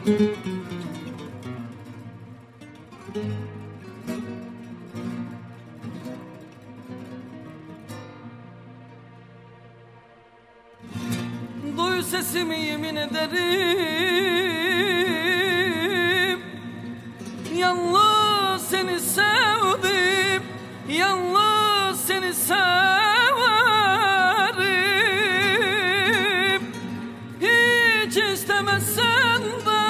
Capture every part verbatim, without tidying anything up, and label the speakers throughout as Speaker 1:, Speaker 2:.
Speaker 1: Duy sesimi yemin ederim, yalnız seni sevdim, yalnız seni severim. Hiç istemezsen de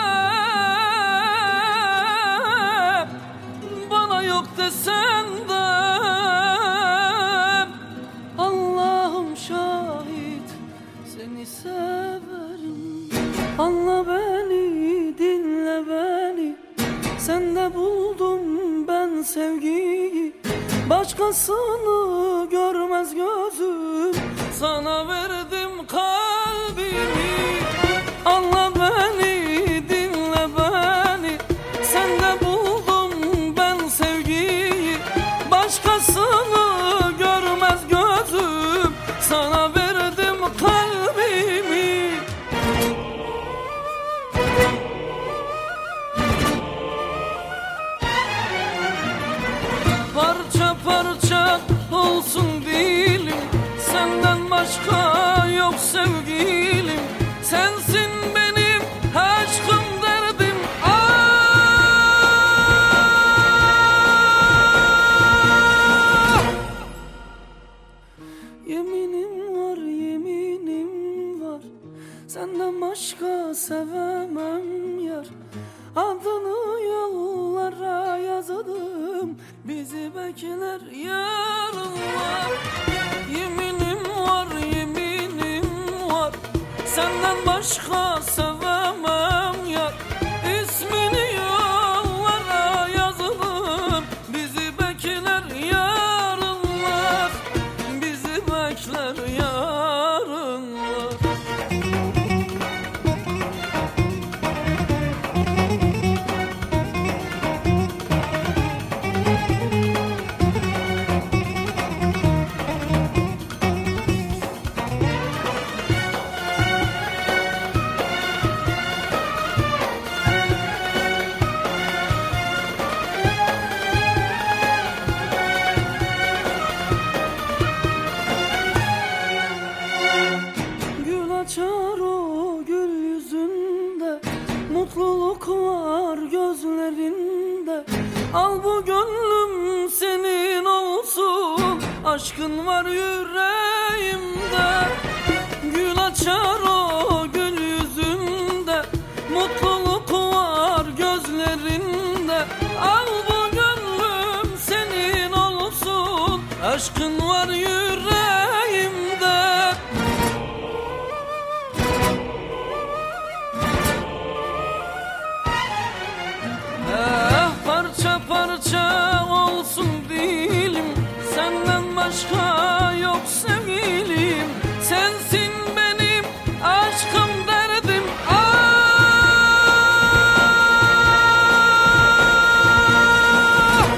Speaker 1: bana yok desen de Allah'ım şahit, seni severim. Anla beni, dinle beni, sende buldum ben sevgiyi. Başkasını görmez gözüm, sana verdim kalbimi. Anla beni, dinle beni, sende buldum ben sevgiyi. Başkasını görmez gözüm, sana verdim kalbimi. Parça parça olsun dilim, senden başka yok sevgilim. Sensin benim aşkım derdim. Ah! Yeminim var, yeminim var, senden başka sevemem yar. Adını yollara yazdım, bizi bekler yarınlar. Yeminim var, yeminim var, senden başka sevemem yar. İsmini yollara yazdım, bizi bekler yarınlar, bizi bekler yarınlar. Açar o gül yüzünde, mutluluk var gözlerinde. Al bu gönlüm senin olsun, aşkın var yüreğimde. Gül açar o gül yüzünde, mutluluk var gözlerinde. Al bu gönlüm senin olsun, aşkın var yüreğimde. Parça parça olsun dilim, senden başka yok sevgilim. Sensin benim aşkım derdim. Ah!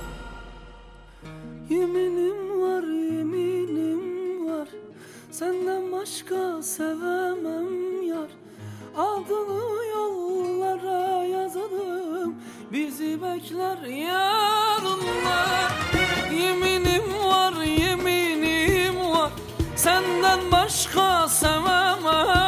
Speaker 1: Yeminim var, yeminim var, senden başka sevemem yar. Adını yollara yazdım, bizi bekler yarınlar. Yeminim var, yeminim var, senden başka sevemem